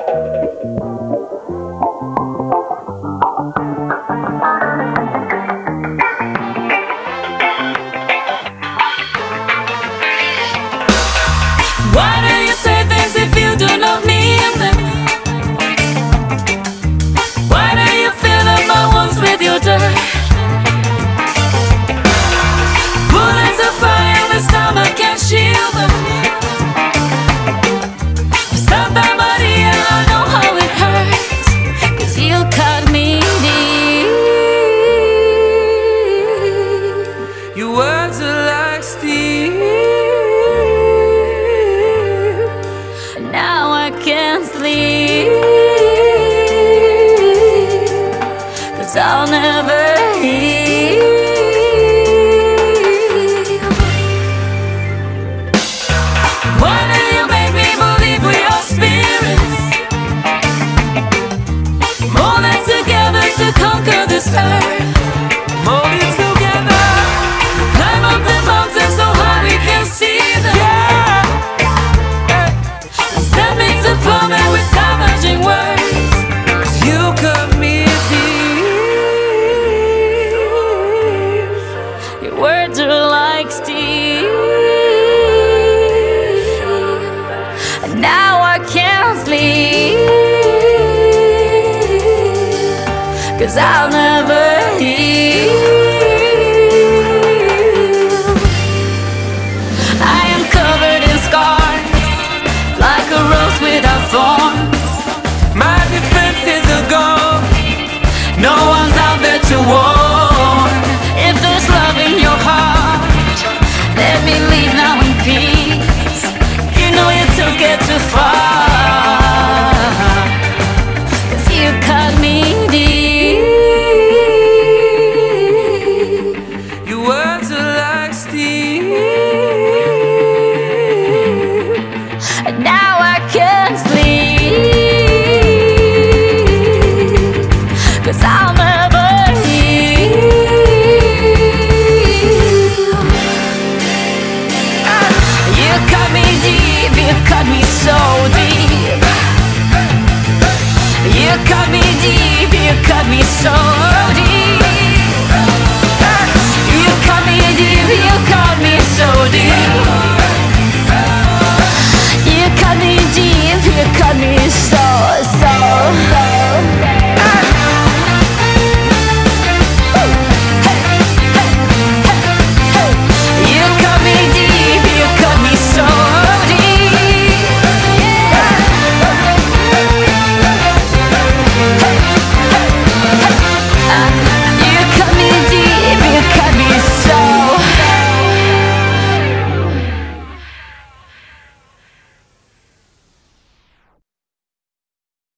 Why do you say things if you do not mean them? Why do you fill up my wounds with your dirt? Bullets of fire, this time I can't shield them. Santa Maria, I know how it hurts, 'cause you cut me deep. Your words are like steel. Now I can't sleep, 'cause I'll never heal. Why do you make me believe we are spirits, molded together to conquer this earth? Molded together, climb up the mountain so high we can see them. Send me to plummet with savaging words, 'cause you cut me deep. Your words are like steel, and now I can't sleep, 'cause I'll never heal.